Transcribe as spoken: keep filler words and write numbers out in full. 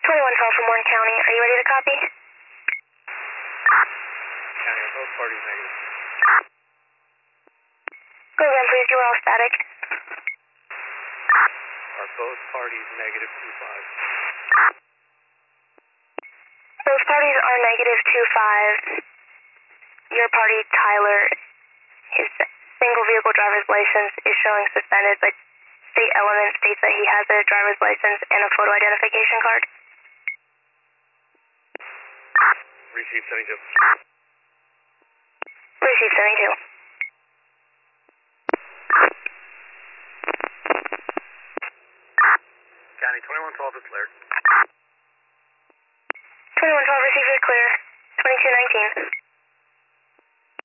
twenty-one twelve from Warren County. Are you ready to copy? County, are both parties negative? Go again, please. You were all static. Are both parties negative two five? Both parties are negative two five. Your party, Tyler, his single vehicle driver's license is showing suspended, but state element states that he has a driver's license and a photo identification card. Receive seventy-two. Receive seventy-two. County, twenty-one twelve is cleared. twenty-one twelve, receive your clear. twenty-two nineteen.